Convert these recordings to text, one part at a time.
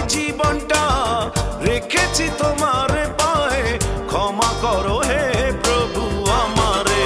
জীবনটা রেখেছি তোমার পায়ে, ক্ষমা করো হে প্রভু আমারে।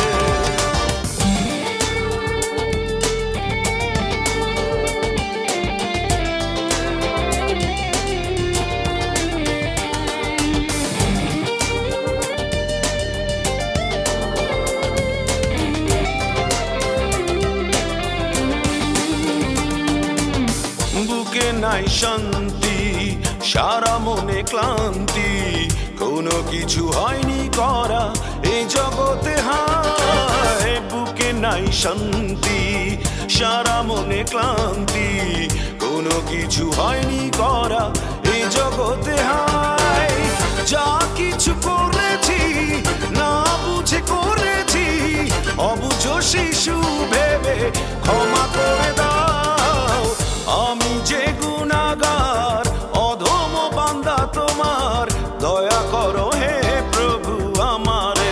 বুকে নাই শান্তি, সারা মনে ক্লান্তি, কোনো কিছু হয়নি করা এই জগতে। হায় বুকে নাই শান্তি, সারা মনে ক্লান্তি, কোনো কিছু হয়নি করা এই জগতে। হায় যা কিছু করেছি না বুঝে করেছি, অবুঝ শিশু ভেবে ক্ষমা করে দাও। আমি যে গুনাহগার অধম বান্দা তোমার, দয়া করো হে প্রভু আমারে।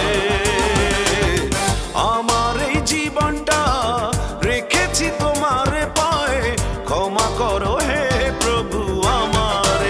আমার এই জীবনটা রেখেছি তোমার পায়ে, ক্ষমা করো হে প্রভু আমারে।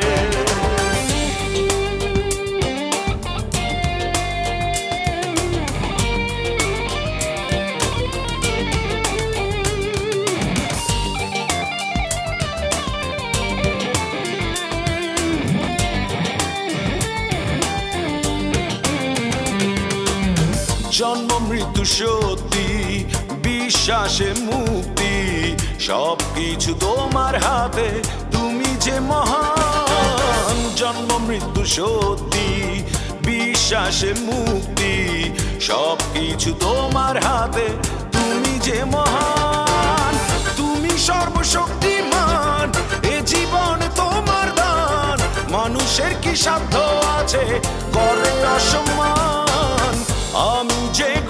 জন্ম মৃত্যু সত্যি, বিশ্বাসে মুক্তি, সবকিছু তোমার হাতে, তুমি যে মহান। জন্ম মৃত্যু সত্যি, বিশ্বাসে মুক্তি, সবকিছু তোমার হাতে, তুমি যে মহান। তুমি সর্বশক্তিমান, এ জীবন তোমার দান, মানুষের কি সাধ্য আছে করে অসম্মান। আমি যে